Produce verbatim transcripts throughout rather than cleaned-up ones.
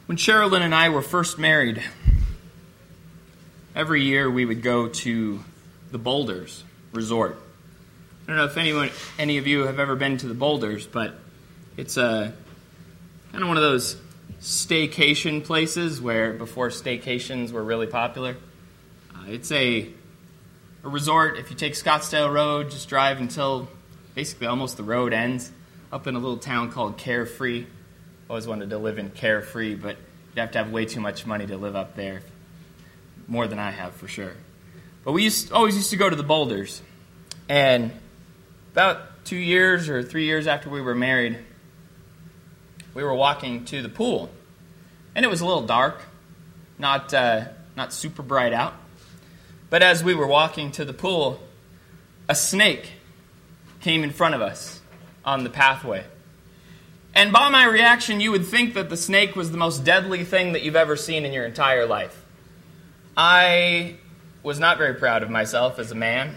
When Sherilyn and I were first married, every year we would go to the Boulders Resort. I don't know if anyone, any of you have ever been to the Boulders, but it's a kind of one of those staycation places where before staycations were really popular. Uh, it's a, a resort. If you take Scottsdale Road, just drive until basically almost the road ends, up in a little town called Carefree. Always wanted to live in Carefree, but you'd have to have way too much money to live up there. More than I have, for sure. But we used always used to go to the Boulders. And about two years or three years after we were married, we were walking to the pool. And it was a little dark, not uh, not super bright out. But as we were walking to the pool, a snake came in front of us on the pathway. And by my reaction, you would think that the snake was the most deadly thing that you've ever seen in your entire life. I was not very proud of myself as a man.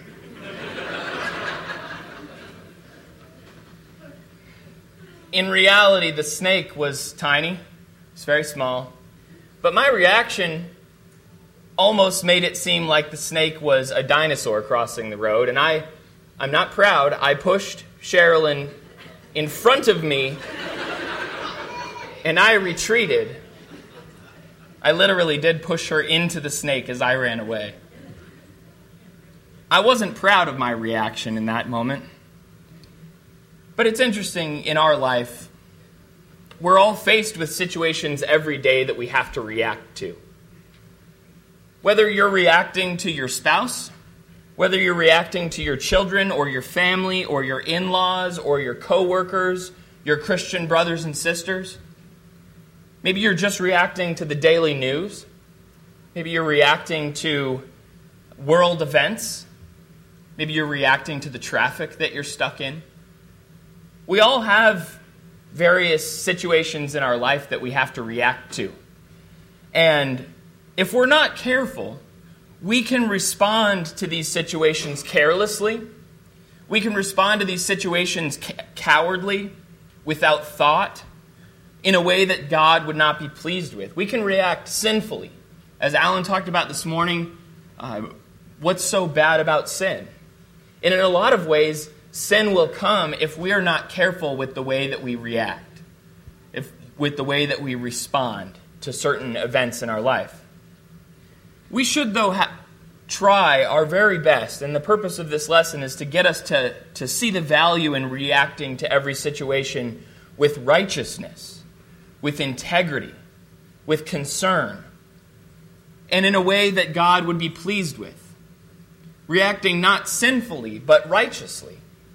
In reality, the snake was tiny. It's very small. But my reaction almost made it seem like the snake was a dinosaur crossing the road. And I, I'm not proud. I pushed Sherilyn in front of me, and I retreated. I literally did push her into the snake as I ran away. I wasn't proud of my reaction in that moment. But it's interesting, in our life, we're all faced with situations every day that we have to react to. Whether you're reacting to your spouse, whether you're reacting to your children or your family or your in-laws or your co-workers, your Christian brothers and sisters. Maybe you're just reacting to the daily news. Maybe you're reacting to world events. Maybe you're reacting to the traffic that you're stuck in. We all have various situations in our life that we have to react to. And if we're not careful, we can respond to these situations carelessly. We can respond to these situations ca- cowardly, without thought, in a way that God would not be pleased with. We can react sinfully. As Alan talked about this morning, uh, what's so bad about sin? And in a lot of ways, sin will come if we are not careful with the way that we react, if with the way that we respond to certain events in our life. We should, though, ha- try our very best, and the purpose of this lesson is to get us to, to see the value in reacting to every situation with righteousness, with integrity, with concern, and in a way that God would be pleased with. Reacting not sinfully, but righteously.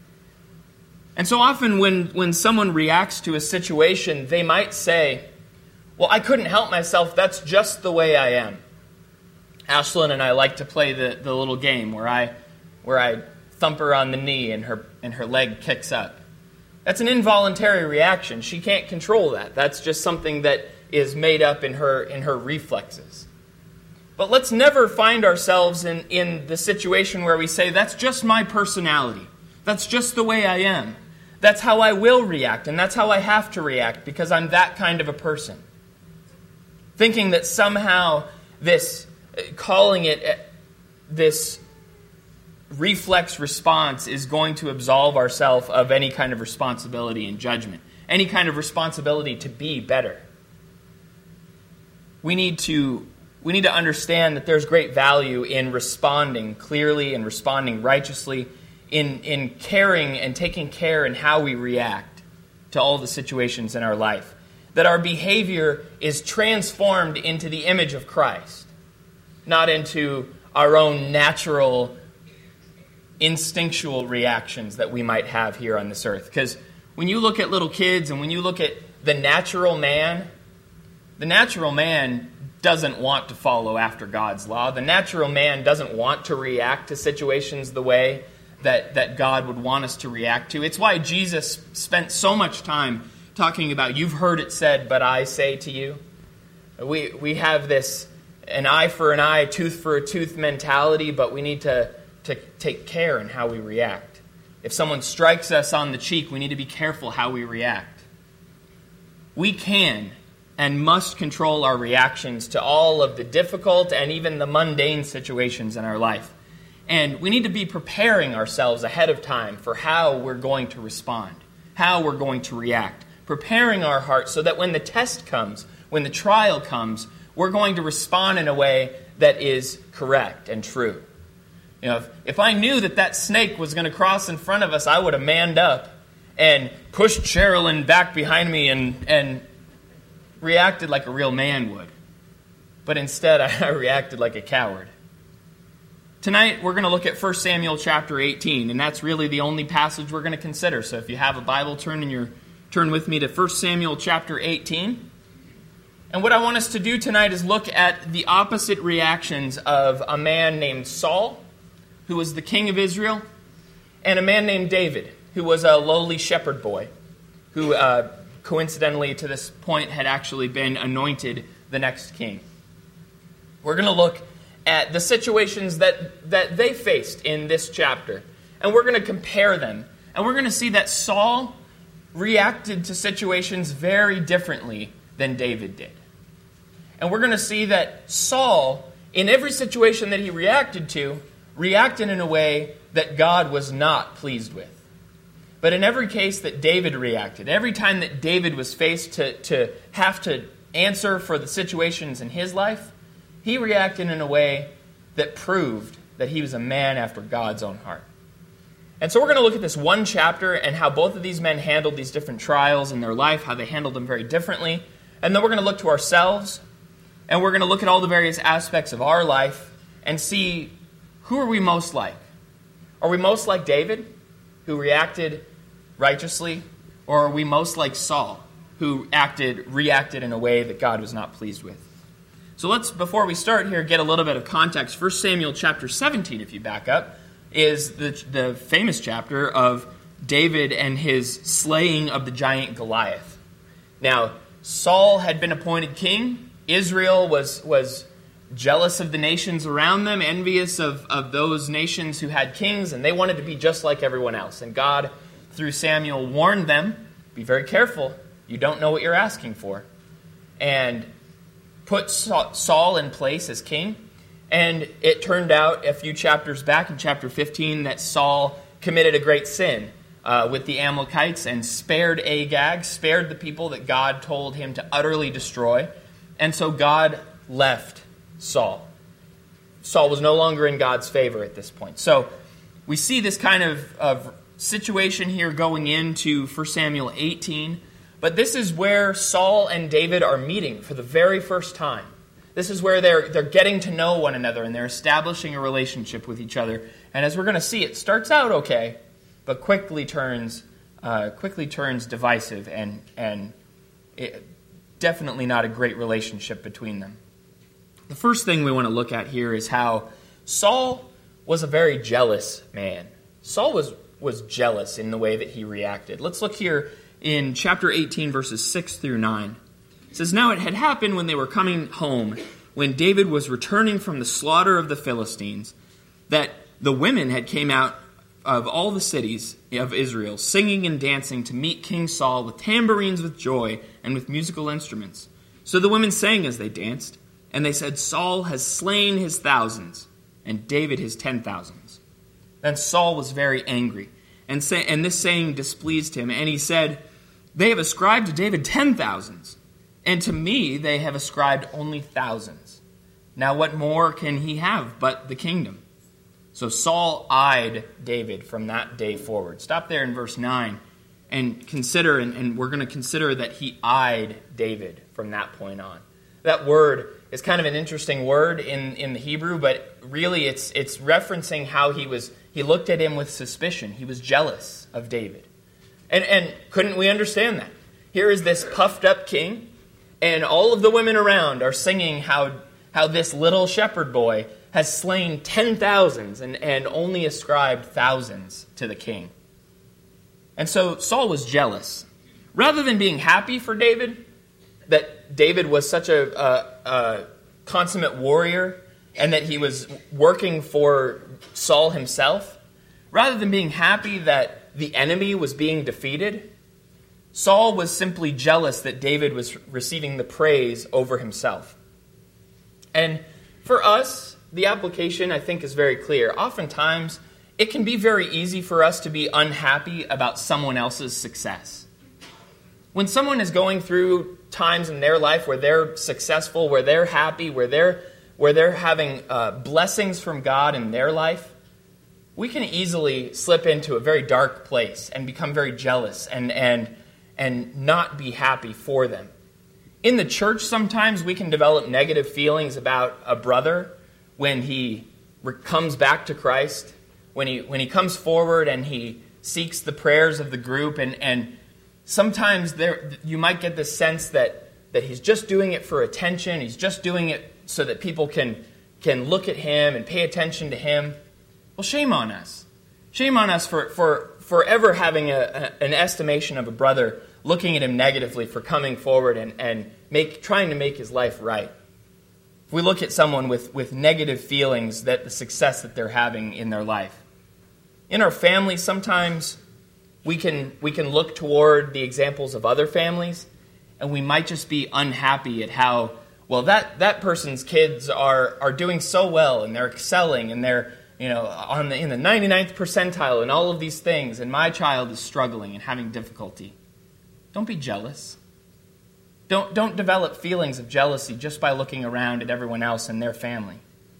And so often when, when someone reacts to a situation, they might say, well, I couldn't help myself, that's just the way I am. Ashlyn and I like to play the, the little game where I where I thump her on the knee and her and her leg kicks up. That's an involuntary reaction. She can't control that. That's just something that is made up in her in her reflexes. But let's never find ourselves in, in the situation where we say, that's just my personality. That's just the way I am. That's how I will react, and that's how I have to react because I'm that kind of a person. Thinking that somehow this calling it this reflex response is going to absolve ourselves of any kind of responsibility and judgment, any kind of responsibility to be better. We need to we need to understand that there's great value in responding clearly and responding righteously, in in caring and taking care in how we react to all the situations in our life. That our behavior is transformed into the image of Christ. Not into our own natural, instinctual reactions that we might have here on this earth. Because when you look at little kids and when you look at the natural man, the natural man doesn't want to follow after God's law. The natural man doesn't want to react to situations the way that, that God would want us to react to. It's why Jesus spent so much time talking about, you've heard it said, but I say to you. We, we have this an eye for an eye, tooth for a tooth mentality, but we need to, to take care in how we react. If someone strikes us on the cheek, we need to be careful how we react. We can and must control our reactions to all of the difficult and even the mundane situations in our life. And we need to be preparing ourselves ahead of time for how we're going to respond, how we're going to react, preparing our hearts so that when the test comes, when the trial comes, we're going to respond in a way that is correct and true. You know, if, if I knew that that snake was going to cross in front of us, I would have manned up and pushed Sherilyn back behind me and, and reacted like a real man would. But instead, I reacted like a coward. Tonight, we're going to look at First Samuel chapter eighteen, and that's really the only passage we're going to consider. So if you have a Bible, turn, in your, turn with me to First Samuel chapter eighteen. And what I want us to do tonight is look at the opposite reactions of a man named Saul, who was the king of Israel, and a man named David, who was a lowly shepherd boy, who uh, coincidentally to this point had actually been anointed the next king. We're going to look at the situations that, that they faced in this chapter, and we're going to compare them. And we're going to see that Saul reacted to situations very differently than David did. And we're going to see that Saul, in every situation that he reacted to, reacted in a way that God was not pleased with. But in every case that David reacted, every time that David was faced to, to have to answer for the situations in his life, he reacted in a way that proved that he was a man after God's own heart. And so we're going to look at this one chapter and how both of these men handled these different trials in their life, how they handled them very differently. And then we're going to look to ourselves, and we're going to look at all the various aspects of our life and see, who are we most like? Are we most like David, who reacted righteously? Or are we most like Saul, who acted, reacted in a way that God was not pleased with? So let's, before we start here, get a little bit of context. First Samuel chapter seventeen, if you back up, is the, the famous chapter of David and his slaying of the giant Goliath. Now, Saul had been appointed king. Israel was, was jealous of the nations around them, envious of, of those nations who had kings, and they wanted to be just like everyone else. And God, through Samuel, warned them, be very careful. You don't know what you're asking for. And put Saul in place as king. And it turned out a few chapters back in chapter fifteen that Saul committed a great sin uh, with the Amalekites and spared Agag, spared the people that God told him to utterly destroy. And so God left Saul. Saul was no longer in God's favor at this point. So we see this kind of, of situation here going into First Samuel eighteen. But this is where Saul and David are meeting for the very first time. This is where they're they're getting to know one another and they're establishing a relationship with each other. And as we're going to see, it starts out okay, but quickly turns uh, quickly turns divisive and and it, definitely not a great relationship between them. The first thing we want to look at here is how Saul was a very jealous man. Saul was was jealous in the way that he reacted. Let's look here in chapter eighteen, verses six through nine. It says, "Now it had happened when they were coming home, when David was returning from the slaughter of the Philistines, that the women had came out of all the cities of Israel, singing and dancing to meet King Saul with tambourines with joy and with musical instruments. So the women sang as they danced, and they said, 'Saul has slain his thousands, and David his ten thousands.' Then Saul was very angry, and, say, and this saying displeased him, and he said, 'They have ascribed to David ten thousands, and to me they have ascribed only thousands. Now what more can he have but the kingdom?' So Saul eyed David from that day forward." Stop there in verse nine and consider, and, and we're going to consider that he eyed David from that point on. That word is kind of an interesting word in, in the Hebrew, but really it's it's referencing how he was he looked at him with suspicion. He was jealous of David. And and couldn't we understand that? Here is this puffed up king, and all of the women around are singing how how this little shepherd boy has slain ten thousands and, and only ascribed thousands to the king. And so Saul was jealous. Rather than being happy for David, that David was such a, a, a consummate warrior and that he was working for Saul himself, rather than being happy that the enemy was being defeated, Saul was simply jealous that David was receiving the praise over himself. And for us, the application, I think, is very clear. Oftentimes, it can be very easy for us to be unhappy about someone else's success. When someone is going through times in their life where they're successful, where they're happy, where they're where they're having uh, blessings from God in their life, we can easily slip into a very dark place and become very jealous and and and not be happy for them. In the church, sometimes we can develop negative feelings about a brother when he re- comes back to Christ, when he when he comes forward and he seeks the prayers of the group, and, and sometimes there you might get this sense that, that he's just doing it for attention, he's just doing it so that people can, can look at him and pay attention to him. Well, shame on us. Shame on us for, for forever having a, a, an estimation of a brother, looking at him negatively for coming forward and, and make, trying to make his life right. If we look at someone with, with negative feelings that the success that they're having in their life. In our families, sometimes we can we can look toward the examples of other families, and we might just be unhappy at how, well, that, that person's kids are, are doing so well, and they're excelling, and they're, you know, on the in the ninety-ninth percentile and all of these things, and my child is struggling and having difficulty. Don't be jealous. Don't don't develop feelings of jealousy just by looking around at everyone else and their family.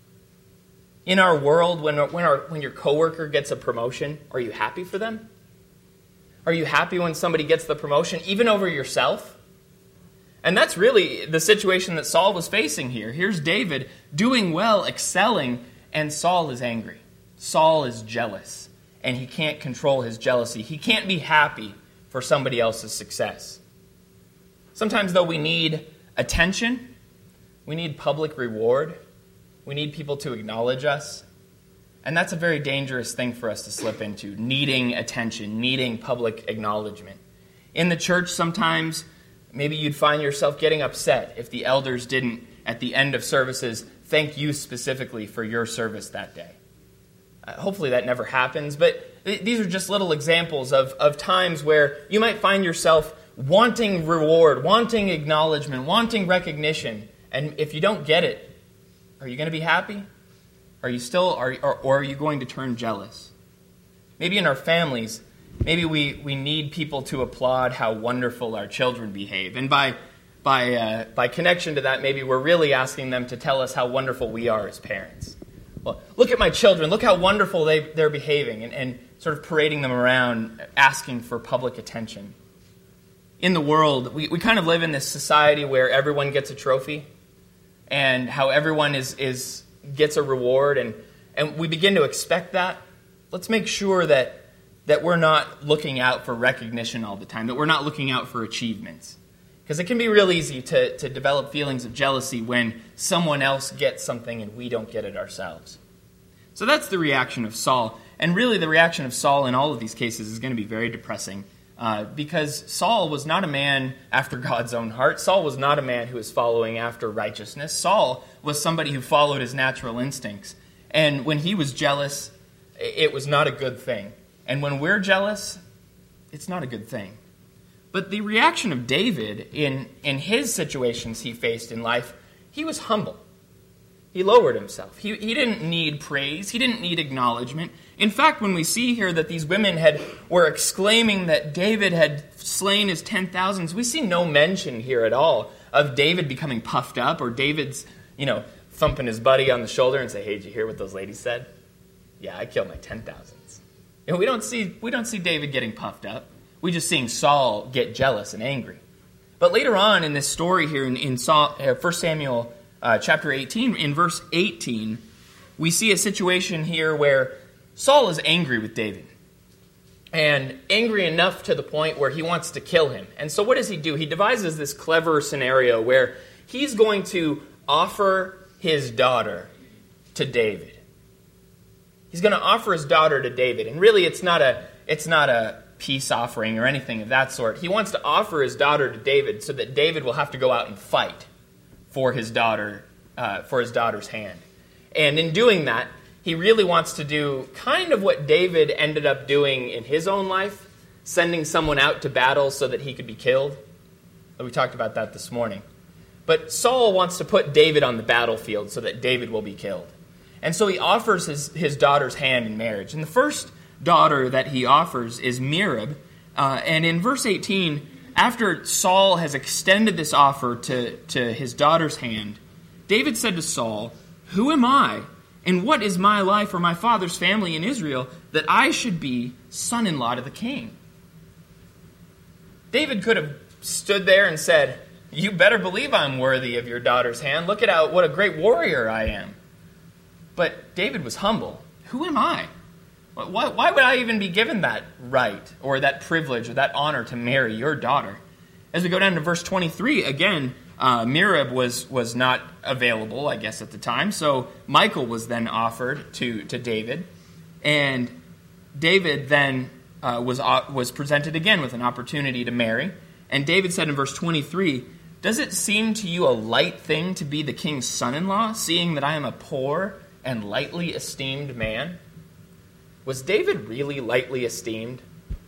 In our world, when when our when your coworker gets a promotion, are you happy for them? Are you happy when somebody gets the promotion, even over yourself? And that's really the situation that Saul was facing here. Here's David doing well, excelling, and Saul is angry. Saul is jealous, and he can't control his jealousy. He can't be happy for somebody else's success. Sometimes, though, we need attention. We need public reward. We need people to acknowledge us. And that's a very dangerous thing for us to slip into, needing attention, needing public acknowledgement. In the church, sometimes maybe you'd find yourself getting upset if the elders didn't, at the end of services, thank you specifically for your service that day. Uh, hopefully that never happens, but th- these are just little examples of, of times where you might find yourself wanting reward, wanting acknowledgement, wanting recognition, and if you don't get it, are you going to be happy? Are you still, are, or, or are you going to turn jealous? Maybe in our families, maybe we, we need people to applaud how wonderful our children behave. And by by uh, by connection to that, maybe we're really asking them to tell us how wonderful we are as parents. Well, look at my children, look how wonderful they, they're behaving, and, and sort of parading them around, asking for public attention. In the world, we, we kind of live in this society where everyone gets a trophy, and how everyone is, is gets a reward, and, and we begin to expect that. Let's make sure that, that we're not looking out for recognition all the time, that we're not looking out for achievements. Because it can be real easy to, to develop feelings of jealousy when someone else gets something and we don't get it ourselves. So that's the reaction of Saul. And really the reaction of Saul in all of these cases is going to be very depressing. Uh, because Saul was not a man after God's own heart. Saul was not a man who was following after righteousness. Saul was somebody who followed his natural instincts. And when he was jealous, it was not a good thing. And when we're jealous, it's not a good thing. But the reaction of David in, in his situations he faced in life, he was humble. He lowered himself. He, he didn't need praise. He didn't need acknowledgement. In fact, when we see here that these women had were exclaiming that David had slain his ten thousands, we see no mention here at all of David becoming puffed up or David's, you know, thumping his buddy on the shoulder and say, "Hey, did you hear what those ladies said? Yeah, I killed my ten thousands." And we don't see we don't see David getting puffed up. We just seeing Saul get jealous and angry. But later on in this story here in, in Saul, uh, First Samuel uh, chapter eighteen, in verse eighteen, we see a situation here where Saul is angry with David. And angry enough to the point where he wants to kill him. And so what does he do? He devises this clever scenario where he's going to offer his daughter to David. He's going to offer his daughter to David. And really it's not a it's not a peace offering or anything of that sort. He wants to offer his daughter to David so that David will have to go out and fight for his daughter, uh, for his daughter's hand. And in doing that, he really wants to do kind of what David ended up doing in his own life, sending someone out to battle so that he could be killed. We talked about that this morning. But Saul wants to put David on the battlefield so that David will be killed. And so he offers his, his daughter's hand in marriage. And the first daughter that he offers is Merab. Uh, and in verse eighteen, after Saul has extended this offer to, to his daughter's hand, David said to Saul, "Who am I, and what is my life or my father's family in Israel, that I should be son-in-law to the king?" David could have stood there and said, "You better believe I'm worthy of your daughter's hand. Look at how what a great warrior I am." But David was humble. Who am I? Why, why would I even be given that right or that privilege or that honor to marry your daughter? As we go down to verse twenty-three, again, uh, Merab was, was not available, I guess, at the time. So Michal was then offered to, to David. And David then uh, was, uh, was presented again with an opportunity to marry. And David said in verse twenty-three, "Does it seem to you a light thing to be the king's son-in-law, seeing that I am a poor and lightly esteemed man?" Was David really lightly esteemed?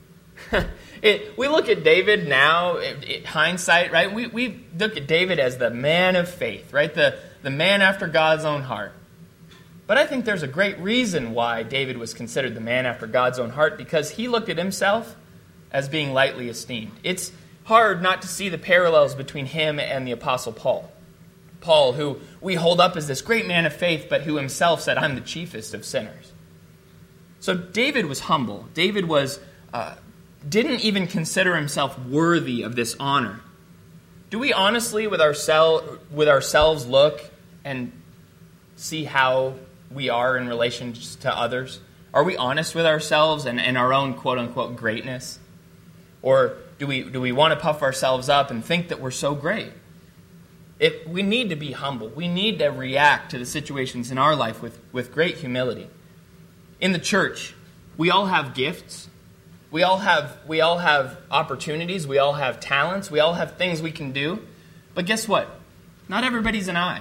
it, we look at David now, it, it, hindsight, right? We, we look at David as the man of faith, right? The, the man after God's own heart. But I think there's a great reason why David was considered the man after God's own heart, because he looked at himself as being lightly esteemed. It's hard not to see the parallels between him and the Apostle Paul. Paul, who we hold up as this great man of faith, but who himself said, "I'm the chiefest of sinners." So David was humble. David was uh, didn't even consider himself worthy of this honor. Do we honestly, with, oursel- with ourselves, look and see how we are in relation to others? Are we honest with ourselves and, and our own quote-unquote greatness? Or do we do we want to puff ourselves up and think that we're so great? If we need to be humble. We need to react to the situations in our life with, with great humility. In the church, we all have gifts. We all have we all have opportunities. We all have talents. We all have things we can do. But guess what? Not everybody's an eye.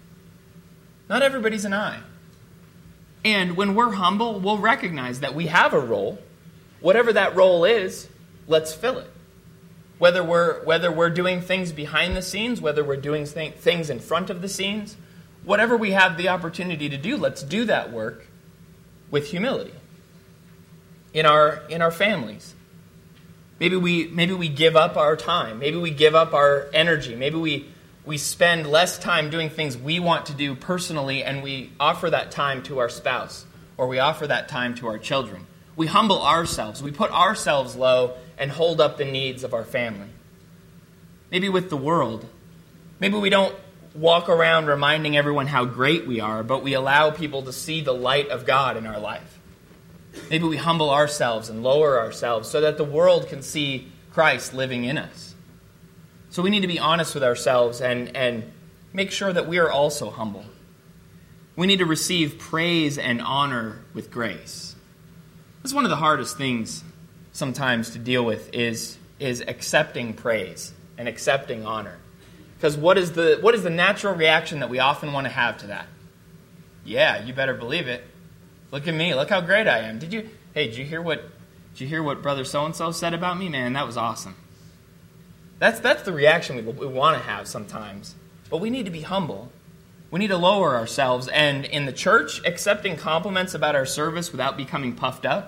Not everybody's an eye. And when we're humble, we'll recognize that we have a role. Whatever that role is, let's fill it. Whether we're whether we're doing things behind the scenes, whether we're doing th- things in front of the scenes, whatever we have the opportunity to do, let's do that work with humility. In our in our families, maybe we maybe we give up our time, maybe we give up our energy, maybe we we spend less time doing things we want to do personally, and we offer that time to our spouse, or we offer that time to our children. We humble ourselves. We put ourselves low and hold up the needs of our family. Maybe with the world, maybe we don't walk around reminding everyone how great we are, but we allow people to see the light of God in our life. Maybe we humble ourselves and lower ourselves so that the world can see Christ living in us. So we need to be honest with ourselves and, and make sure that we are also humble. We need to receive praise and honor with grace. This is one of the hardest things sometimes to deal with is, is accepting praise and accepting honor. Because what is the what is the natural reaction that we often want to have to that? Yeah, you better believe it. Look at me. Look how great I am. Did you? Hey, did you hear what? Did you hear what Brother So and So said about me? Man, that was awesome. That's that's the reaction we, we want to have sometimes. But we need to be humble. We need to lower ourselves. And in the church, accepting compliments about our service without becoming puffed up.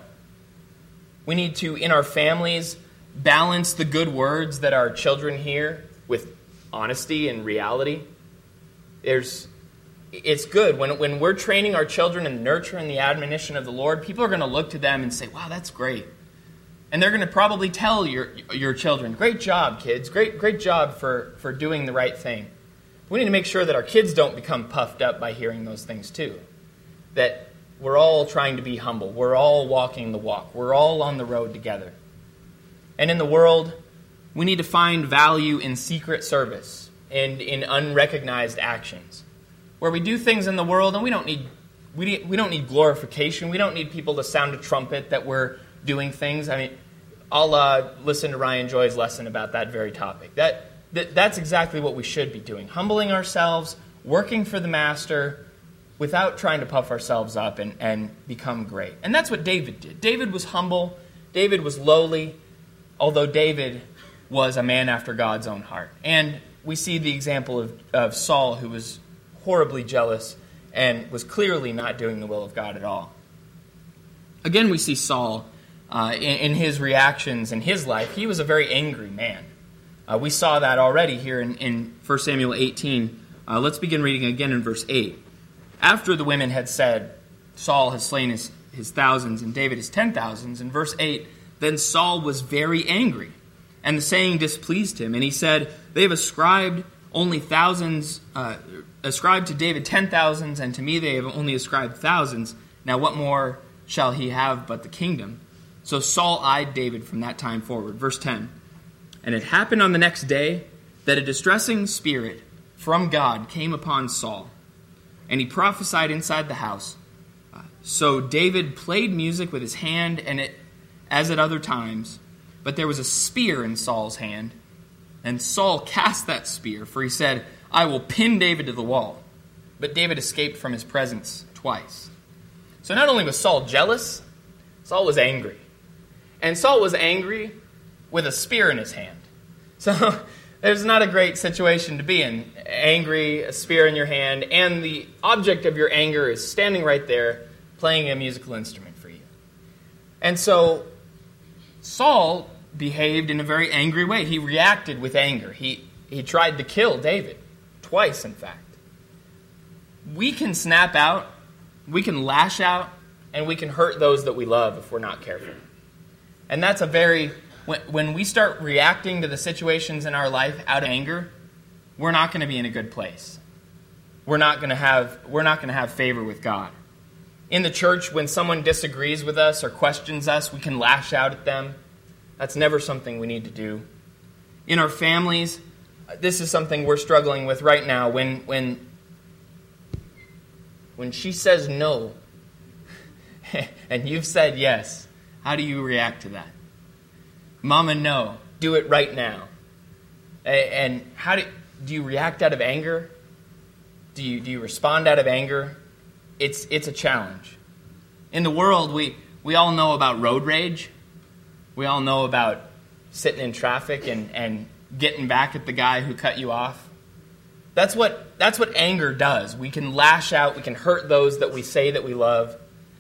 We need to, in our families, balance the good words that our children hear with honesty and reality. There's, it's good. When, when we're training our children in the nurture and the admonition of the Lord, people are going to look to them and say, wow, that's great. And they're going to probably tell your your children, great job, kids. Great great job for, for doing the right thing. We need to make sure that our kids don't become puffed up by hearing those things too. That we're all trying to be humble. We're all walking the walk. We're all on the road together. And in the world, we need to find value in secret service and in unrecognized actions. Where we do things in the world and we don't need we we don't need glorification. We don't need people to sound a trumpet that we're doing things. I mean, I'll uh, listen to Ryan Joy's lesson about that very topic. That, that that's exactly what we should be doing. Humbling ourselves, working for the Master, without trying to puff ourselves up and, and become great. And that's what David did. David was humble. David was lowly. although David was a man after God's own heart. And we see the example of, of Saul, who was horribly jealous and was clearly not doing the will of God at all. Again, we see Saul uh, in, in his reactions in his life. He was a very angry man. Uh, we saw that already here in, in First Samuel eighteen. Uh, let's begin reading again in verse eight. After the women had said, Saul has slain his, his thousands and David his ten thousands, in verse eight, then Saul was very angry, and the saying displeased him. And he said, they have ascribed only thousands, uh, ascribed to David ten thousands, and to me they have only ascribed thousands. Now what more shall he have but the kingdom? So Saul eyed David from that time forward. Verse ten, and it happened on the next day that a distressing spirit from God came upon Saul, and he prophesied inside the house. Uh, so David played music with his hand, and it, as at other times, but there was a spear in Saul's hand, and Saul cast that spear, for he said, I will pin David to the wall. But David escaped from his presence twice. So not only was Saul jealous, Saul was angry. And Saul was angry with a spear in his hand. So there's not a great situation to be in. Angry, a spear in your hand, and the object of your anger is standing right there, playing a musical instrument for you. And so Saul behaved in a very angry way. He reacted with anger. He, he tried to kill David, twice in fact. We can snap out, we can lash out, and we can hurt those that we love if we're not careful. And that's a very, when, when we start reacting to the situations in our life out of anger, we're not going to be in a good place. We're not going to have, we're not going to have favor with God. In the church, when someone disagrees with us or questions us, we can lash out at them. That's never something we need to do. In our families, this is something we're struggling with right now. When when when she says no, and you've said yes, how do you react to that? Mama, no. Do it right now. And how do do you react out of anger? Do you do you respond out of anger? It's it's a challenge. In the world, we we all know about road rage. We all know about sitting in traffic and, and getting back at the guy who cut you off. That's what that's what anger does. We can lash out, we can hurt those that we say that we love,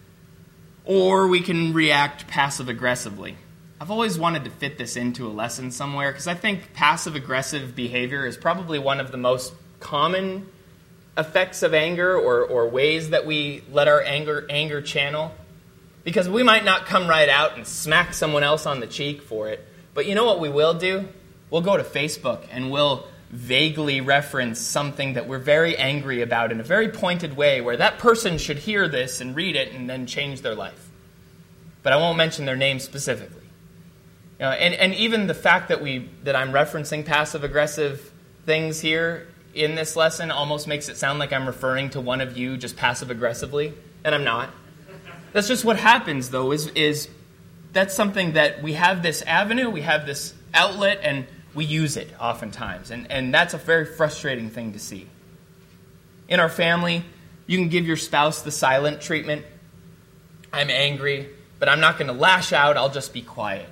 or we can react passive-aggressively. I've always wanted to fit this into a lesson somewhere because I think passive-aggressive behavior is probably one of the most common effects of anger or, or ways that we let our anger anger channel. Because we might not come right out and smack someone else on the cheek for it. But you know what we will do? We'll go to Facebook and we'll vaguely reference something that we're very angry about in a very pointed way where that person should hear this and read it and then change their life. But I won't mention their name specifically. You know, and, and even the fact that we that I'm referencing passive-aggressive things here in this lesson almost makes it sound like I'm referring to one of you just passive-aggressively, and I'm not. That's just what happens, though, is, is that's something that we have this avenue, we have this outlet, and we use it oftentimes. And, and that's a very frustrating thing to see. In our family, you can give your spouse the silent treatment. I'm angry, but I'm not going to lash out, I'll just be quiet.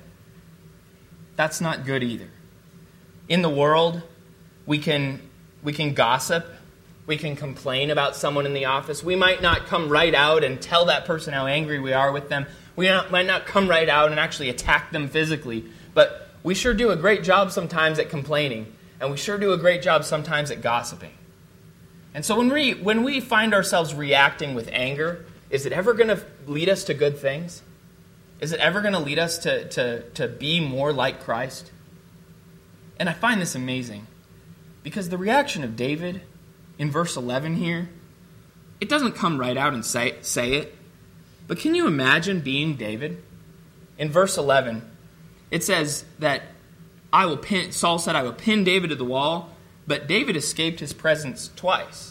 That's not good either. In the world, we can we can gossip. We can complain about someone in the office. We might not come right out and tell that person how angry we are with them. We not, might not come right out and actually attack them physically. But we sure do a great job sometimes at complaining. And we sure do a great job sometimes at gossiping. And so when we, when we find ourselves reacting with anger, is it ever going to lead us to good things? Is it ever going to lead us to, to, to be more like Christ? And I find this amazing. Because the reaction of David in verse eleven here, it doesn't come right out and say, say it. But can you imagine being David? In verse eleven, it says that I will pin, Saul said, I will pin David to the wall, but David escaped his presence twice.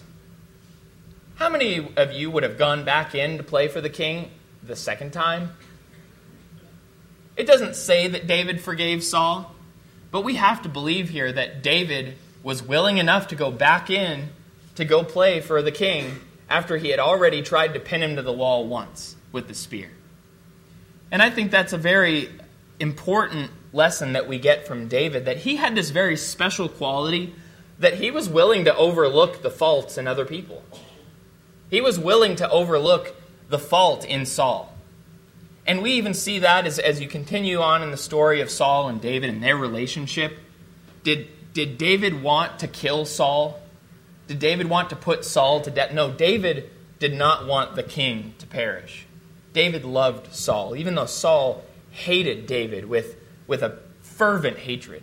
How many of you would have gone back in to play for the king the second time? It doesn't say that David forgave Saul, but we have to believe here that David was willing enough to go back in to go play for the king after he had already tried to pin him to the wall once with the spear. And I think that's a very important lesson that we get from David, that he had this very special quality that he was willing to overlook the faults in other people. He was willing to overlook the fault in Saul. And we even see that as, as you continue on in the story of Saul and David and their relationship. Did, did David want to kill Saul? Did David want to put Saul to death? No, David did not want the king to perish. David loved Saul, even though Saul hated David with, with a fervent hatred.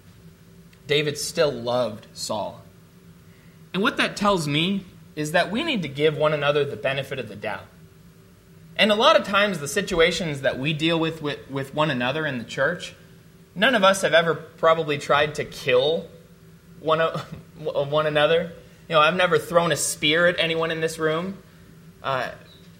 David still loved Saul. And what that tells me is that we need to give one another the benefit of the doubt. And a lot of times the situations that we deal with, with with one another in the church, none of us have ever probably tried to kill one, one another. You know, I've never thrown a spear at anyone in this room. Uh,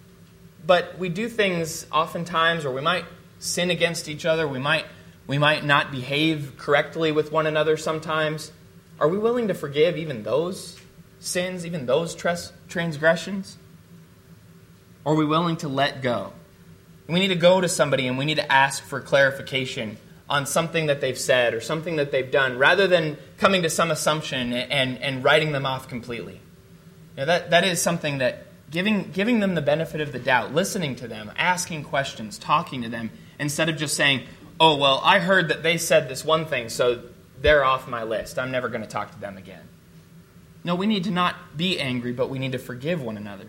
but we do things oftentimes, or we might sin against each other. We might we might not behave correctly with one another sometimes. Are we willing to forgive even those sins, even those trans- transgressions? Or are we willing to let go? We need to go to somebody and we need to ask for clarification on something that they've said or something that they've done, rather than coming to some assumption and, and writing them off completely. You know, that, that is something that giving, giving them the benefit of the doubt, listening to them, asking questions, talking to them, instead of just saying, oh, well, I heard that they said this one thing, so they're off my list. I'm never going to talk to them again. No, we need to not be angry, but we need to forgive one another.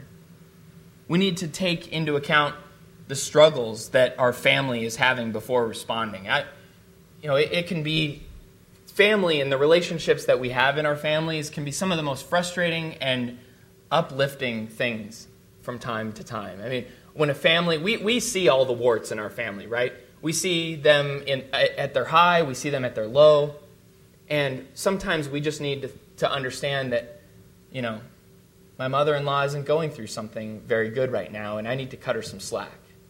We need to take into account the struggles that our family is having before responding. I, you know, it, it can be family, and the relationships that we have in our families can be some of the most frustrating and uplifting things from time to time. I mean, when a family, we, we see all the warts in our family, right? We see them in, at their high, we see them at their low, and sometimes we just need to, to understand that, you know, my mother-in-law isn't going through something very good right now, and I need to cut her some slack.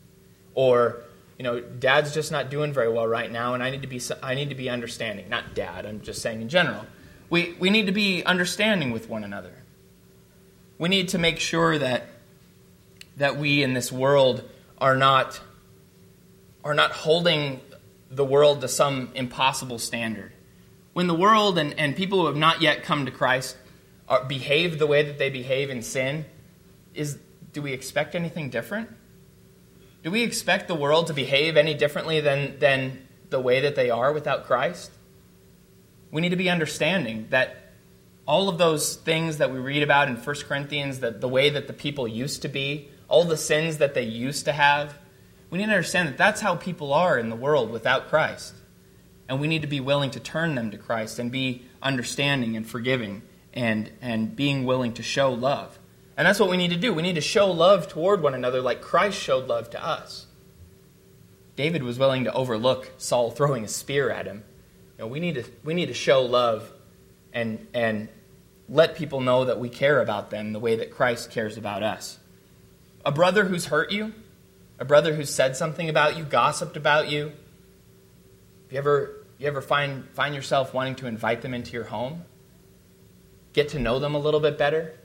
Or, you know, Dad's just not doing very well right now, and I need to be I need to be understanding. Not Dad, I'm just saying in general. We we need to be understanding with one another. We need to make sure that that we in this world are not are not holding the world to some impossible standard. When the world and, and people who have not yet come to Christ are, behave the way that they behave in sin, is do we expect anything different? Do we expect the world to behave any differently than, than the way that they are without Christ? We need to be understanding that all of those things that we read about in First Corinthians, that the way that the people used to be, all the sins that they used to have, we need to understand that that's how people are in the world without Christ. And we need to be willing to turn them to Christ and be understanding and forgiving and, and being willing to show love. And that's what we need to do. We need to show love toward one another like Christ showed love to us. David was willing to overlook Saul throwing a spear at him. You know, we need to we need to show love and and let people know that we care about them the way that Christ cares about us. A brother who's hurt you, a brother who's said something about you, gossiped about you, you ever you ever find find yourself wanting to invite them into your home? Get to know them a little bit better?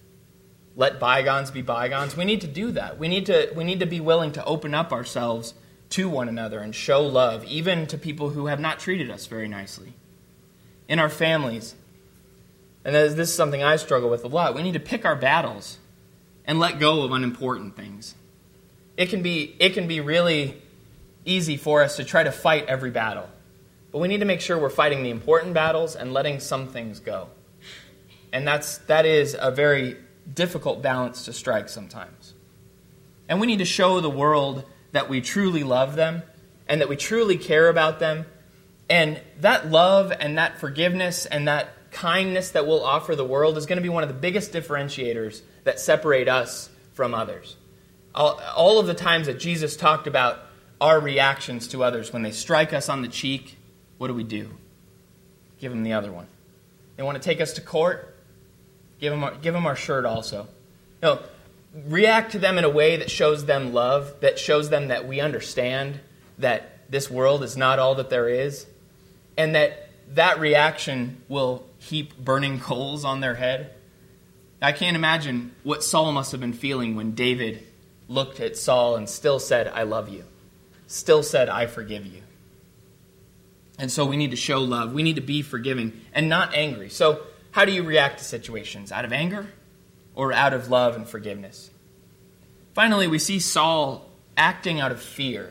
Let bygones be bygones. We need to do that. We need to we need to be willing to open up ourselves to one another and show love, even to people who have not treated us very nicely. In our families, and this is something I struggle with a lot, we need to pick our battles and let go of unimportant things. It can be it can be really easy for us to try to fight every battle, but we need to make sure we're fighting the important battles and letting some things go. And that's that is a very difficult balance to strike sometimes. And we need to show the world that we truly love them and that we truly care about them. And that love and that forgiveness and that kindness that we'll offer the world is going to be one of the biggest differentiators that separate us from others. All, all of the times that Jesus talked about our reactions to others, when they strike us on the cheek, what do we do? Give them the other one. They want to take us to court? Give them our, give them our shirt also. No, react to them in a way that shows them love, that shows them that we understand that this world is not all that there is, and that that reaction will heap burning coals on their head. I can't imagine what Saul must have been feeling when David looked at Saul and still said, I love you. Still said, I forgive you. And so we need to show love. We need to be forgiving and not angry. So how do you react to situations? Out of anger or out of love and forgiveness? Finally, we see Saul acting out of fear.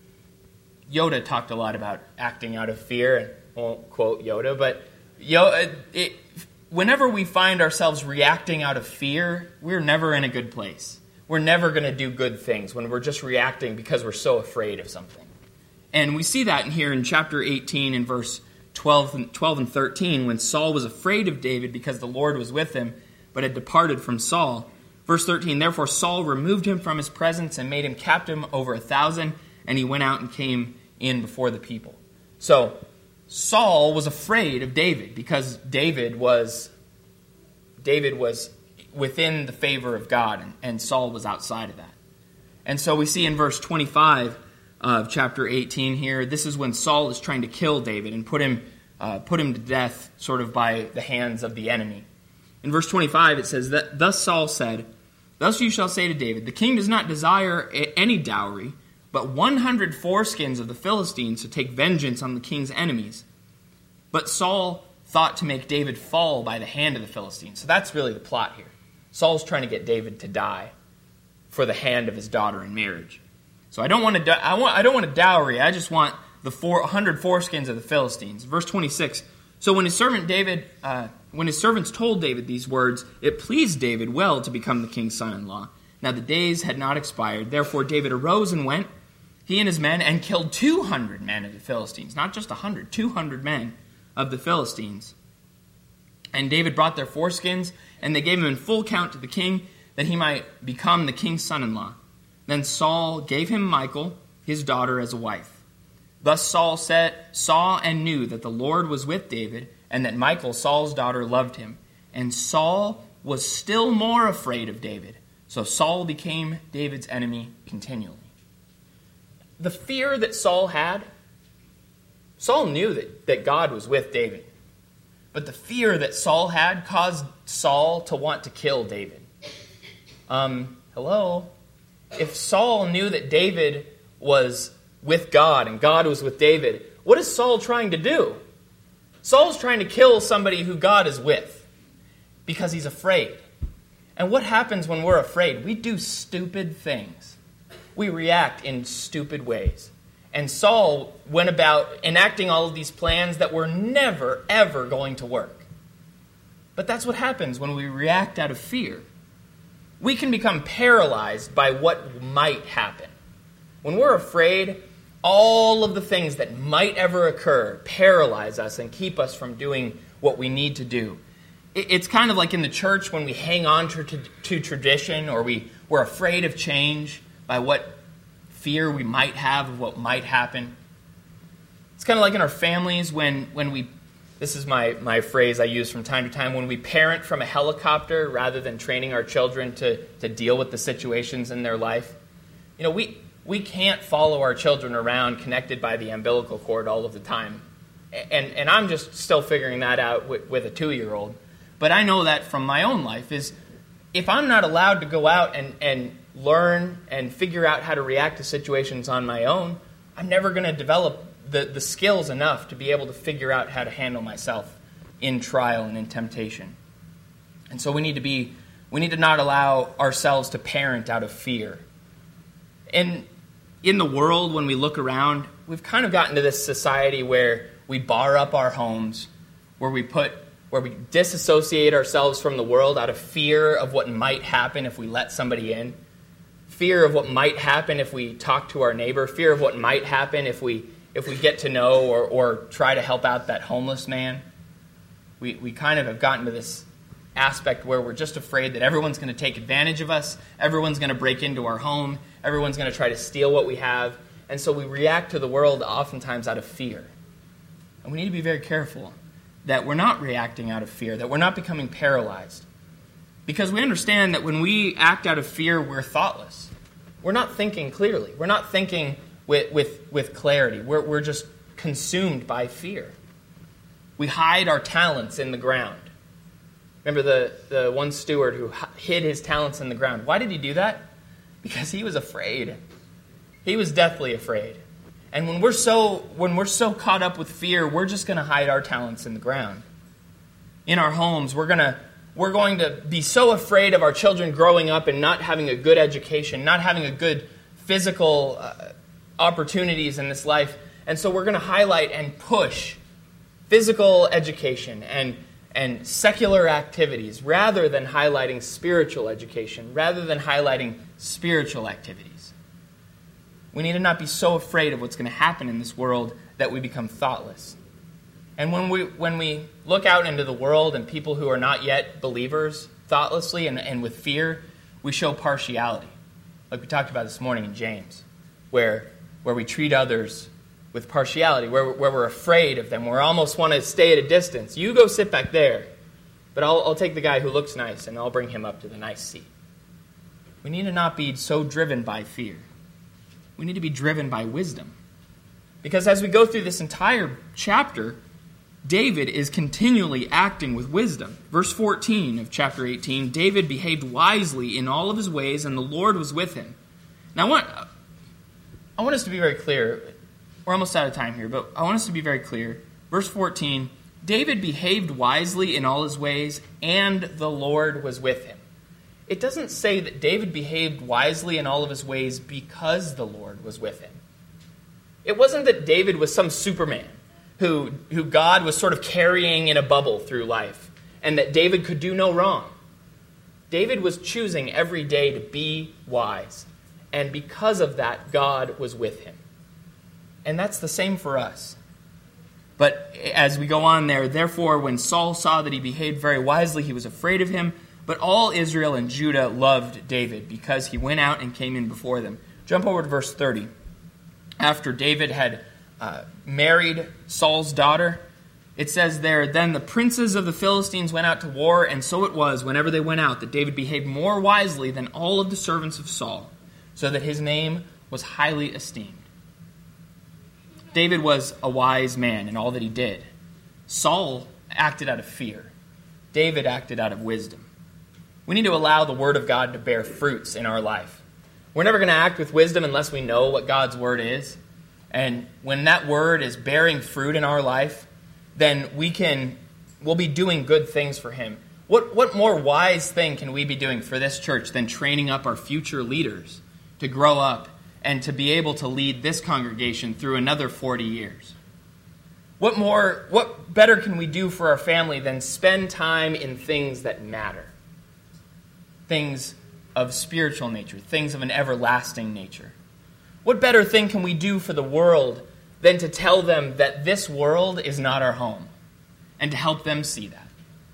Yoda talked a lot about acting out of fear, and I won't quote Yoda, but Yoda, it, whenever we find ourselves reacting out of fear, we're never in a good place. We're never going to do good things when we're just reacting because we're so afraid of something. And we see that in here in chapter eighteen in verse twelve and, twelve and thirteen, when Saul was afraid of David because the Lord was with him, but had departed from Saul. Verse thirteen, therefore Saul removed him from his presence and made him captain over a thousand, and he went out and came in before the people. So Saul was afraid of David because David was David was within the favor of God, and, and Saul was outside of that. And so we see in verse twenty-five of chapter eighteen here, this is when Saul is trying to kill David and put him uh, put him to death sort of by the hands of the enemy. In verse twenty-five it says, that thus Saul said, thus you shall say to David, the king does not desire any dowry, but one hundred foreskins of the Philistines to take vengeance on the king's enemies. But Saul thought to make David fall by the hand of the Philistines. So that's really the plot here. Saul's trying to get David to die for the hand of his daughter in marriage. So I don't want to. I want. I don't want a dowry. I just want the four hundred foreskins of the Philistines. Verse twenty-six. So when his servant David, uh, when his servants told David these words, it pleased David well to become the king's son-in-law. Now the days had not expired. Therefore David arose and went, he and his men, and killed two hundred men of the Philistines. Not just a hundred, two hundred men of the Philistines. And David brought their foreskins, and they gave him in full count to the king, that he might become the king's son-in-law. Then Saul gave him Michal, his daughter, as a wife. Thus Saul said, saw and knew that the Lord was with David, and that Michal, Saul's daughter, loved him. And Saul was still more afraid of David. So Saul became David's enemy continually. The fear that Saul had, Saul knew that, that God was with David. But the fear that Saul had caused Saul to want to kill David. Um, hello? If Saul knew that David was with God and God was with David, what is Saul trying to do? Saul's trying to kill somebody who God is with because he's afraid. And what happens when we're afraid? We do stupid things. We react in stupid ways. And Saul went about enacting all of these plans that were never, ever going to work. But that's what happens when we react out of fear. We can become paralyzed by what might happen. When we're afraid, all of the things that might ever occur paralyze us and keep us from doing what we need to do. It's kind of like in the church when we hang on to, to, to tradition, or we, we're afraid of change by what fear we might have of what might happen. It's kind of like in our families when, when we, this is my, my phrase I use from time to time, when we parent from a helicopter rather than training our children to, to deal with the situations in their life. You know, we, we can't follow our children around connected by the umbilical cord all of the time. And, and I'm just still figuring that out with, with a two-year-old. But I know that from my own life is if I'm not allowed to go out and, and learn and figure out how to react to situations on my own, I'm never going to develop the, the skills enough to be able to figure out how to handle myself in trial and in temptation. And so we need to be, we need to not allow ourselves to parent out of fear. And in the world, when we look around, we've kind of gotten to this society where we bar up our homes, where we put where we disassociate ourselves from the world out of fear of what might happen if we let somebody in, fear of what might happen if we talk to our neighbor, fear of what might happen if we if we get to know or, or try to help out that homeless man. We, we kind of have gotten to this aspect where we're just afraid that everyone's going to take advantage of us, everyone's going to break into our home, everyone's going to try to steal what we have, and so we react to the world oftentimes out of fear. And we need to be very careful that we're not reacting out of fear, that we're not becoming paralyzed. Because we understand that when we act out of fear, we're thoughtless. We're not thinking clearly. We're not thinking with, with, with clarity. We're, we're just consumed by fear. We hide our talents in the ground. Remember the, the one steward who hid his talents in the ground. Why did he do that? Because he was afraid. He was deathly afraid. And when we're so when we're so caught up with fear, we're just going to hide our talents in the ground. In our homes, we're going to we're going to be so afraid of our children growing up and not having a good education, not having a good physical uh, opportunities in this life. And so we're going to highlight and push physical education and and secular activities rather than highlighting spiritual education, rather than highlighting spiritual activities. We need to not be so afraid of what's going to happen in this world that we become thoughtless. And when we when we look out into the world and people who are not yet believers thoughtlessly and, and with fear, we show partiality. Like we talked about this morning in James, where where we treat others with partiality, where, where we're afraid of them. We almost want to stay at a distance. You go sit back there, but I'll, I'll take the guy who looks nice and I'll bring him up to the nice seat. We need to not be so driven by fear. We need to be driven by wisdom. Because as we go through this entire chapter, David is continually acting with wisdom. Verse fourteen of chapter eighteen, David behaved wisely in all of his ways, and the Lord was with him. Now I want, I want us to be very clear. We're almost out of time here, but I want us to be very clear. Verse fourteen, David behaved wisely in all his ways, and the Lord was with him. It doesn't say that David behaved wisely in all of his ways because the Lord was with him. It wasn't that David was some Superman who, who God was sort of carrying in a bubble through life, and that David could do no wrong. David was choosing every day to be wise, and because of that, God was with him. And that's the same for us. But as we go on there, therefore, when Saul saw that he behaved very wisely, he was afraid of him. But all Israel and Judah loved David because he went out and came in before them. Jump over to verse thirty. After David had uh, married Saul's daughter, it says there, then the princes of the Philistines went out to war, and so it was, whenever they went out, that David behaved more wisely than all of the servants of Saul, so that his name was highly esteemed. David was a wise man in all that he did. Saul acted out of fear. David acted out of wisdom. We need to allow the Word of God to bear fruits in our life. We're never going to act with wisdom unless we know what God's Word is. And when that Word is bearing fruit in our life, then we can, we'll be doing good things for Him. What, what more wise thing can we be doing for this church than training up our future leaders to grow up and to be able to lead this congregation through another forty years? What more, what better can we do for our family than spend time in things that matter? Things of spiritual nature, things of an everlasting nature. What better thing can we do for the world than to tell them that this world is not our home and to help them see that?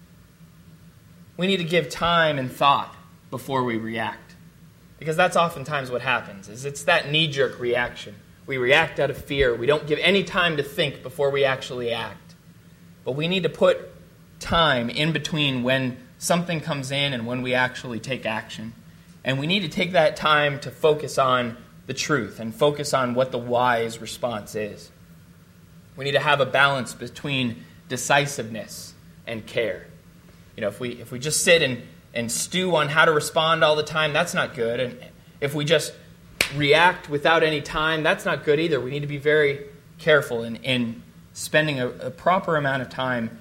We need to give time and thought before we react, because that's oftentimes what happens, is it's that knee-jerk reaction. We react out of fear. We don't give any time to think before we actually act. But we need to put time in between when something comes in and when we actually take action. And we need to take that time to focus on the truth and focus on what the wise response is. We need to have a balance between decisiveness and care. You know, if we if we just sit and, and stew on how to respond all the time, that's not good. And if we just react without any time, that's not good either. We need to be very careful in, in spending a, a proper amount of time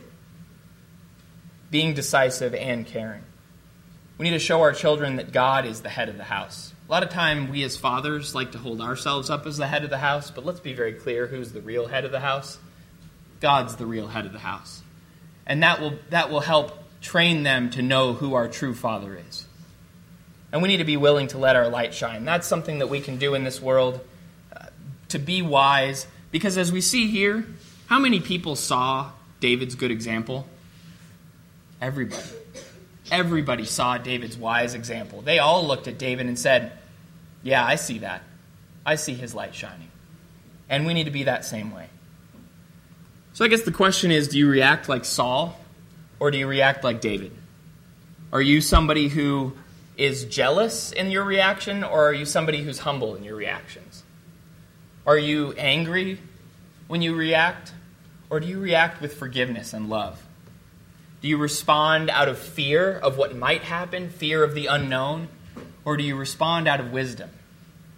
being decisive and caring. We need to show our children that God is the head of the house. A lot of time we as fathers like to hold ourselves up as the head of the house, but let's be very clear who's the real head of the house. God's the real head of the house. And that will that will help train them to know who our true Father is. And we need to be willing to let our light shine. That's something that we can do in this world, uh, to be wise. Because as we see here, how many people saw David's good example? Everybody. Everybody saw David's wise example. They all looked at David and said, yeah, I see that. I see his light shining. And we need to be that same way. So I guess the question is, do you react like Saul or do you react like David? Are you somebody who is jealous in your reaction, or are you somebody who's humble in your reactions? Are you angry when you react, or do you react with forgiveness and love? Do you respond out of fear of what might happen, fear of the unknown, or do you respond out of wisdom,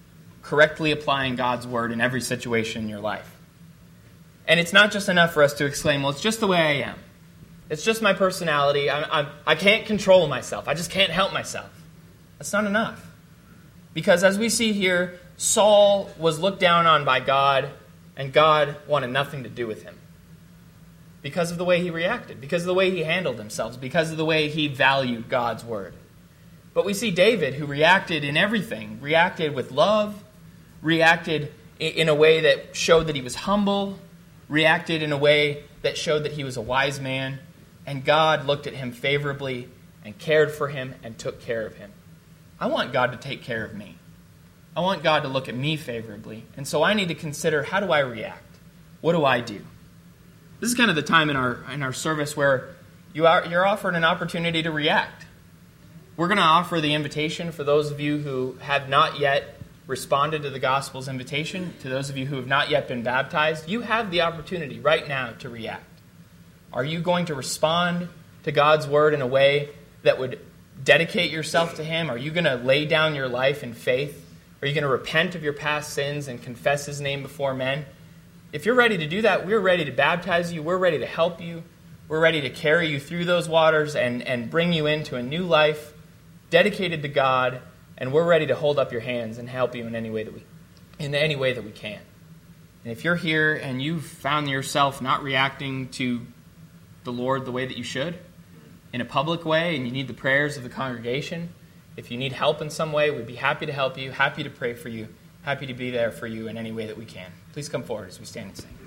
correctly applying God's word in every situation in your life. And it's not just enough for us to exclaim, well, it's just the way I am. It's just my personality. I, I, I can't control myself. I just can't help myself. That's not enough. Because as we see here, Saul was looked down on by God, and God wanted nothing to do with him. Because of the way he reacted, because of the way he handled himself, because of the way he valued God's word. But we see David, who reacted in everything, reacted with love, reacted in a way that showed that he was humble, reacted in a way that showed that he was a wise man, and God looked at him favorably and cared for him and took care of him. I want God to take care of me. I want God to look at me favorably, and so I need to consider, how do I react? What do I do? This is kind of the time in our in our service where you are you're offered an opportunity to react. We're going to offer the invitation for those of you who have not yet responded to the gospel's invitation, to those of you who have not yet been baptized. You have the opportunity right now to react. Are you going to respond to God's word in a way that would dedicate yourself to Him? Are you going to lay down your life in faith? Are you going to repent of your past sins and confess His name before men? If you're ready to do that, we're ready to baptize you. We're ready to help you. We're ready to carry you through those waters and, and bring you into a new life dedicated to God. And we're ready to hold up your hands and help you in any way that we, in any way that we can. And if you're here and you've found yourself not reacting to the Lord the way that you should, in a public way, and you need the prayers of the congregation, if you need help in some way, we'd be happy to help you, happy to pray for you, happy to be there for you in any way that we can. Please come forward as we stand and sing.